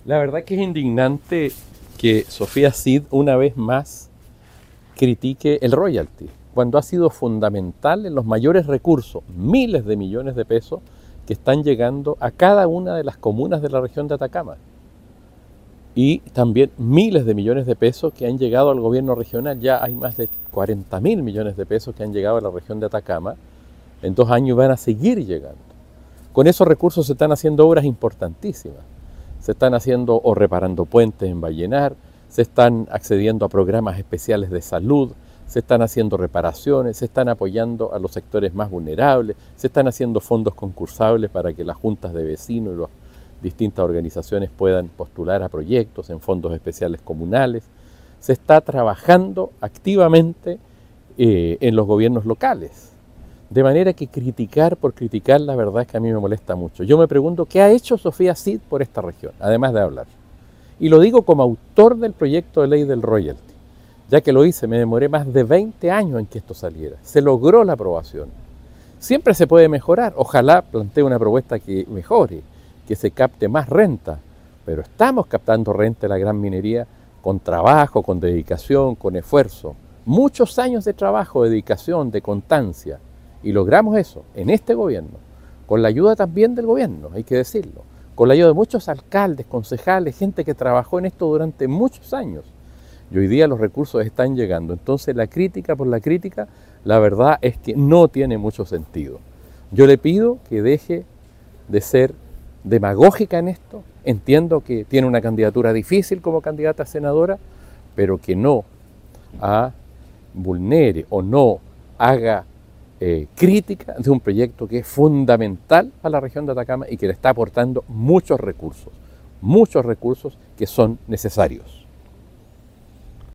La verdad que es indignante que Sofía Cid una vez más critique el royalty, cuando ha sido fundamental en los mayores recursos, miles de millones de pesos que están llegando a cada una de las comunas de la región de Atacama. Y también miles de millones de pesos que han llegado al gobierno regional. Ya hay más de 40.000 millones de pesos que han llegado a la región de Atacama. En 2 años van a seguir llegando. Con esos recursos se están haciendo obras importantísimas. Se están haciendo o reparando puentes en Vallenar, se están accediendo a programas especiales de salud, se están haciendo reparaciones, se están apoyando a los sectores más vulnerables, se están haciendo fondos concursables para que las juntas de vecinos y las distintas organizaciones puedan postular a proyectos en fondos especiales comunales. Se está trabajando activamente en los gobiernos locales. De manera que criticar por criticar, la verdad es que a mí me molesta mucho. Yo me pregunto, ¿qué ha hecho Sofía Cid por esta región, además de hablar? Y lo digo como autor del proyecto de ley del royalty. Ya que lo hice, me demoré más de 20 años en que esto saliera. Se logró la aprobación. Siempre se puede mejorar. Ojalá plantee una propuesta que mejore, que se capte más renta. Pero estamos captando renta de la gran minería con trabajo, con dedicación, con esfuerzo. Muchos años de trabajo, de dedicación, de constancia. Y logramos eso en este gobierno, con la ayuda también del gobierno, hay que decirlo, con la ayuda de muchos alcaldes, concejales, gente que trabajó en esto durante muchos años. Y hoy día los recursos están llegando. Entonces la crítica por la crítica, la verdad es que no tiene mucho sentido. Yo le pido que deje de ser demagógica en esto. Entiendo que tiene una candidatura difícil como candidata a senadora, pero que no vulnere o no haga crítica de un proyecto que es fundamental a la región de Atacama y que le está aportando muchos recursos que son necesarios.